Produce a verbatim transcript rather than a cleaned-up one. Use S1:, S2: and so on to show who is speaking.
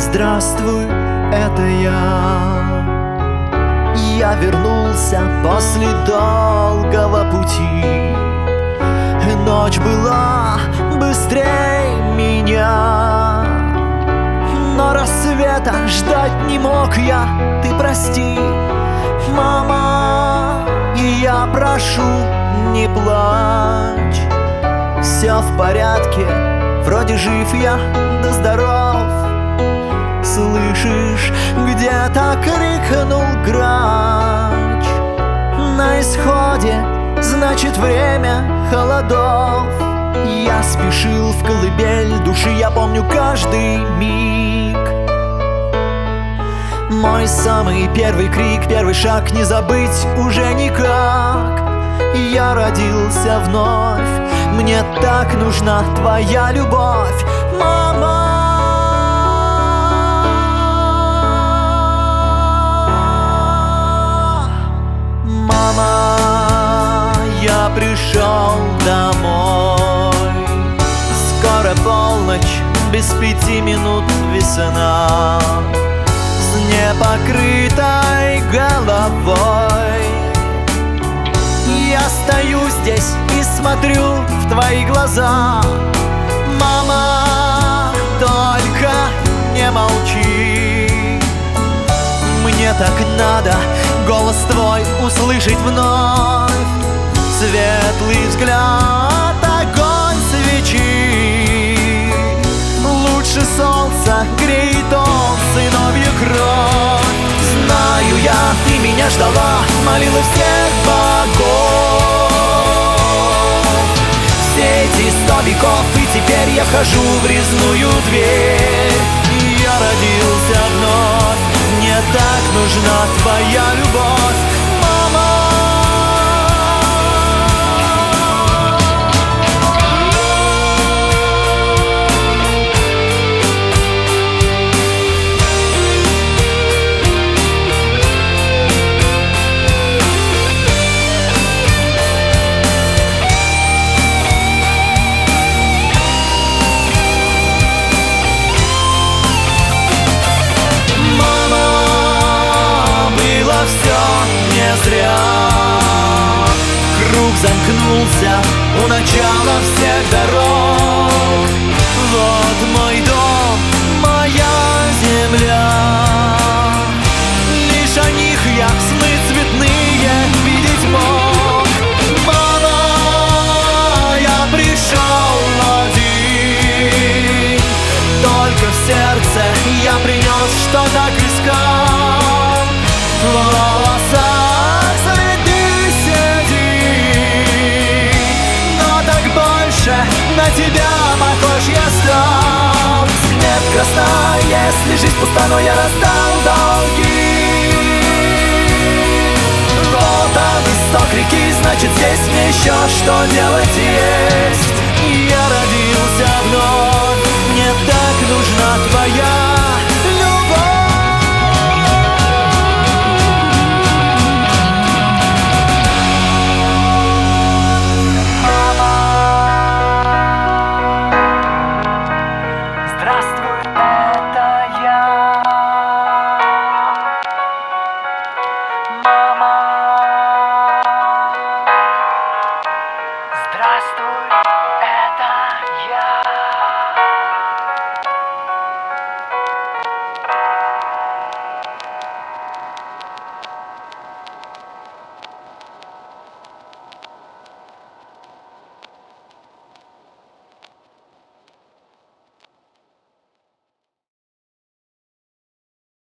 S1: Здравствуй, это я. Я вернулся после долгого пути. Ночь была быстрее меня, но рассвета ждать не мог я. Ты прости, мама, и я прошу, не плачь. Все в порядке, вроде жив я, да здоров. Слышишь, где-то крикнул грач. На исходе, значит, время холодов. Я спешил в колыбель души, я помню каждый миг. Мой самый первый крик, первый шаг не забыть уже никак. Я родился вновь, мне так нужна твоя любовь, мама. Мама, я пришел домой. Скоро полночь, без пяти минут весна. С непокрытой головой я стою здесь и смотрю в твои глаза. Мама, только не молчи. Мне так надо голос твой услышать вновь. Светлый взгляд, огонь свечи. Лучше солнца греет он сыновью кровь. Знаю я, ты меня ждала, молила всех богов. Все эти сто веков, и теперь я вхожу в резную дверь. Я родился вновь, мне так нужна твоя любовь, мама. Зря круг замкнулся у начала всех дорог. Вот мой дом, моя земля. Лишь о них я сны цветные видеть мог. Мама, я пришел один. Только в сердце я принес, что так искал. В волосах следы седи, но так больше на тебя похож я стал. Нет красна, если жизнь пуста, но я раздал долги. Вот он исток реки, значит, здесь мне еще что делать есть. Я родился вновь, мне так нужна твоя.
S2: Здравствуй, это я, мама. Здравствуй.